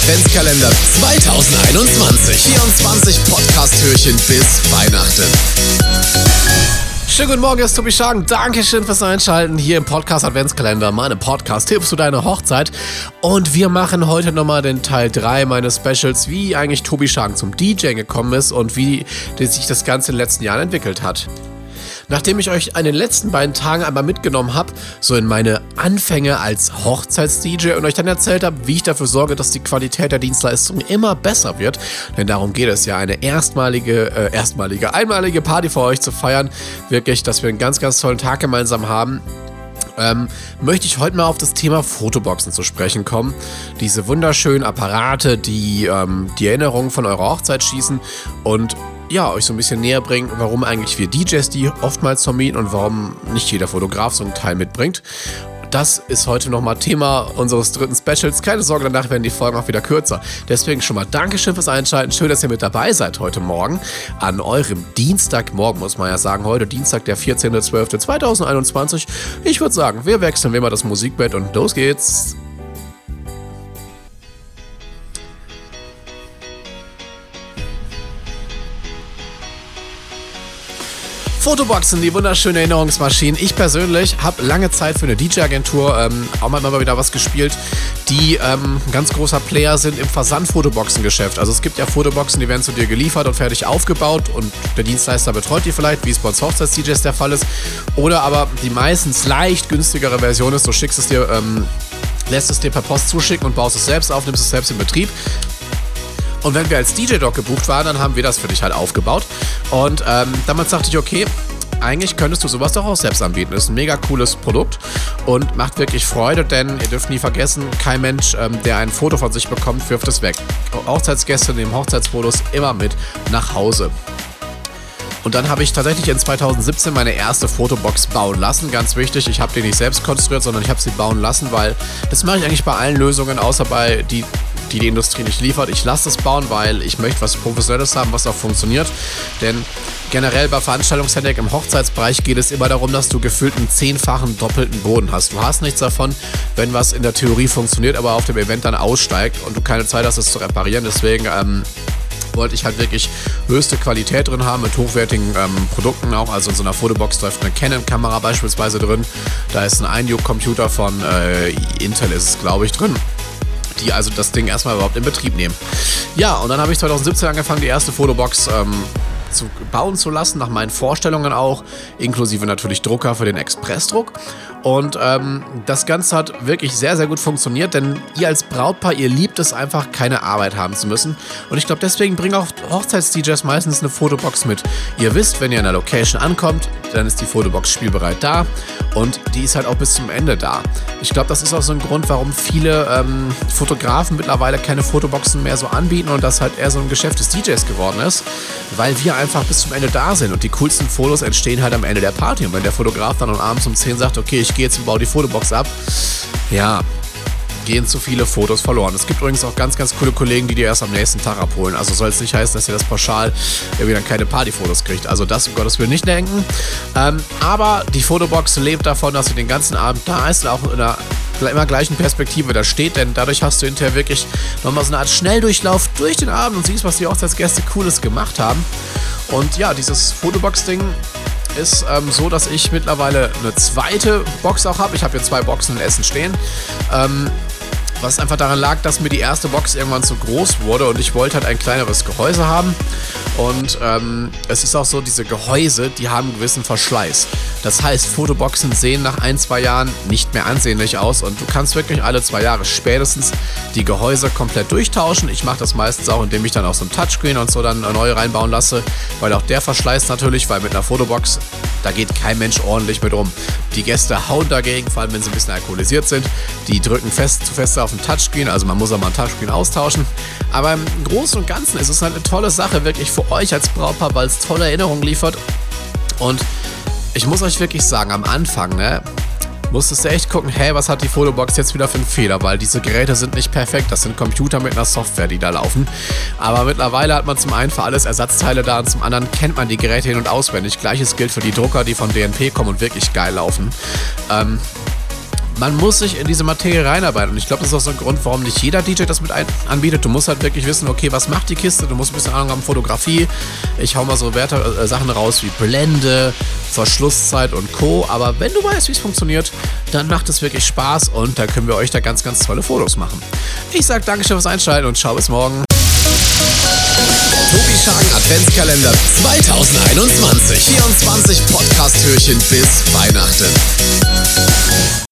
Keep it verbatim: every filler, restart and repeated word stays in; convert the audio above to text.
Adventskalender zwanzig einundzwanzig. vierundzwanzig Podcast-Türchen bis Weihnachten. Schönen guten Morgen, hier ist Tobi Schagen. Dankeschön fürs Einschalten hier im Podcast Adventskalender, meinem Podcast-Tipps zu deiner Hochzeit. Und wir machen heute nochmal den Teil drei meines Specials, wie eigentlich Tobi Schagen zum DJing gekommen ist und wie sich das Ganze in den letzten Jahren entwickelt hat. Nachdem ich euch in den letzten beiden Tagen einmal mitgenommen habe, so in meine Anfänge als Hochzeits-D J und euch dann erzählt habe, wie ich dafür sorge, dass die Qualität der Dienstleistung immer besser wird, denn darum geht es ja, eine erstmalige, äh, erstmalige, einmalige Party für euch zu feiern, wirklich, dass wir einen ganz, ganz tollen Tag gemeinsam haben. Ähm, möchte ich heute mal auf das Thema Fotoboxen zu sprechen kommen. Diese wunderschönen Apparate, die ähm, die Erinnerungen von eurer Hochzeit schießen und ja, euch so ein bisschen näher bringen, warum eigentlich wir D Js die oftmals vermieten und warum nicht jeder Fotograf so einen Teil mitbringt. Das ist heute nochmal Thema unseres dritten Specials. Keine Sorge, danach werden die Folgen auch wieder kürzer. Deswegen schon mal Dankeschön fürs Einschalten. Schön, dass ihr mit dabei seid heute Morgen. An eurem Dienstagmorgen, muss man ja sagen. Heute Dienstag, der vierzehnter zwölfter zweitausendeinundzwanzig. Ich würde sagen, wir wechseln wie immer das Musikbett und los geht's. Fotoboxen, die wunderschöne Erinnerungsmaschinen. Ich persönlich habe lange Zeit für eine D J-Agentur ähm, auch mal wieder was gespielt, die ähm, ein ganz großer Player sind im Versand-Fotoboxen-Geschäft. Also es gibt ja Fotoboxen, die werden zu dir geliefert und fertig aufgebaut und der Dienstleister betreut die vielleicht, wie es bei uns Hochzeits-D Js der Fall ist. Oder aber die meistens leicht günstigere Version ist, du schickst es dir, ähm, lässt es dir per Post zuschicken und baust es selbst auf, nimmst es selbst in Betrieb. Und wenn wir als D J dort gebucht waren, dann haben wir das für dich halt aufgebaut. Und ähm, damals dachte ich, okay, eigentlich könntest du sowas doch auch selbst anbieten. Das ist ein mega cooles Produkt und macht wirklich Freude, denn ihr dürft nie vergessen, kein Mensch, ähm, der ein Foto von sich bekommt, wirft es weg. Hochzeitsgäste nehmen Hochzeitsfotos immer mit nach Hause. Und dann habe ich tatsächlich in zweitausendsiebzehn meine erste Fotobox bauen lassen. Ganz wichtig, ich habe die nicht selbst konstruiert, sondern ich habe sie bauen lassen, weil das mache ich eigentlich bei allen Lösungen, außer bei die die die Industrie nicht liefert. Ich lasse das bauen, weil ich möchte was Professionelles haben, was auch funktioniert. Denn generell bei Veranstaltungstechnik im Hochzeitsbereich geht es immer darum, dass du gefühlt einen zehnfachen doppelten Boden hast. Du hast nichts davon, wenn was in der Theorie funktioniert, aber auf dem Event dann aussteigt und du keine Zeit hast, es zu reparieren. Deswegen ähm, wollte ich halt wirklich höchste Qualität drin haben mit hochwertigen ähm, Produkten auch. Also in so einer Fotobox läuft eine Canon-Kamera beispielsweise drin. Da ist ein iNUC-Computer von äh, Intel ist es, glaube ich, drin, die also das Ding erstmal überhaupt in Betrieb nehmen. Ja, und dann habe ich zweitausendsiebzehn angefangen, die erste Fotobox ähm, zu bauen zu lassen, nach meinen Vorstellungen auch, inklusive natürlich Drucker für den Expressdruck. Und ähm, das Ganze hat wirklich sehr, sehr gut funktioniert, denn ihr als Brautpaar, ihr liebt es einfach, keine Arbeit haben zu müssen. Und ich glaube, deswegen bringen auch Hochzeits-D Js meistens eine Fotobox mit. Ihr wisst, wenn ihr in der Location ankommt, dann ist die Fotobox spielbereit da und die ist halt auch bis zum Ende da. Ich glaube, das ist auch so ein Grund, warum viele ähm, Fotografen mittlerweile keine Fotoboxen mehr so anbieten und das halt eher so ein Geschäft des D Js geworden ist, weil wir einfach bis zum Ende da sind und die coolsten Fotos entstehen halt am Ende der Party. Und wenn der Fotograf dann abends um zehn sagt, okay, ich gehe jetzt und baue die Fotobox ab, ja, gehen zu viele Fotos verloren. Es gibt übrigens auch ganz, ganz coole Kollegen, die die erst am nächsten Tag abholen. Also soll es nicht heißen, dass ihr das pauschal irgendwie dann keine Partyfotos kriegt. Also das, um Gottes Willen, nicht denken. Ähm, aber die Fotobox lebt davon, dass sie den ganzen Abend da ist und auch in einer immer gleichen Perspektive da steht, denn dadurch hast du hinterher wirklich nochmal so eine Art Schnelldurchlauf durch den Abend und siehst, was die Hochzeitsgäste Cooles gemacht haben. Und ja, dieses Fotobox-Ding ist ähm, so, dass ich mittlerweile eine zweite Box auch habe. Ich habe hier zwei Boxen in Essen stehen. Ähm, was einfach daran lag, dass mir die erste Box irgendwann zu groß wurde und ich wollte halt ein kleineres Gehäuse haben. Und ähm, es ist auch so, diese Gehäuse, die haben einen gewissen Verschleiß. Das heißt, Fotoboxen sehen nach ein, zwei Jahren nicht mehr ansehnlich aus und du kannst wirklich alle zwei Jahre spätestens die Gehäuse komplett durchtauschen. Ich mache das meistens auch, indem ich dann auch so ein Touchscreen und so dann neue reinbauen lasse, weil auch der verschleißt natürlich, weil mit einer Fotobox, da geht kein Mensch ordentlich mit um. Die Gäste hauen dagegen, vor allem wenn sie ein bisschen alkoholisiert sind. Die drücken fest zu fest auf den Touchscreen, also man muss auch mal ein Touchscreen austauschen. Aber im Großen und Ganzen ist es halt eine tolle Sache, wirklich für euch als Brautpaar, weil es tolle Erinnerungen liefert. Und ich muss euch wirklich sagen, am Anfang, ne, musstest du echt gucken, hey, was hat die Fotobox jetzt wieder für einen Fehler, weil diese Geräte sind nicht perfekt, das sind Computer mit einer Software, die da laufen. Aber mittlerweile hat man zum einen für alles Ersatzteile da und zum anderen kennt man die Geräte hin- und auswendig. Gleiches gilt für die Drucker, die von D N P kommen und wirklich geil laufen. Ähm, man muss sich in diese Materie reinarbeiten. Und ich glaube, das ist auch so ein Grund, warum nicht jeder D J das mit ein- anbietet. Du musst halt wirklich wissen, okay, was macht die Kiste? Du musst ein bisschen Ahnung haben, Fotografie. Ich hau mal so Werte, äh, Sachen raus wie Blende, Verschlusszeit und Co. Aber wenn du weißt, wie es funktioniert, dann macht es wirklich Spaß und da können wir euch da ganz, ganz tolle Fotos machen. Ich sag Dankeschön fürs Einschalten und ciao, bis morgen. Tobi Schagen Adventskalender zwanzig einundzwanzig. vierundzwanzig Podcast-Türchen bis Weihnachten.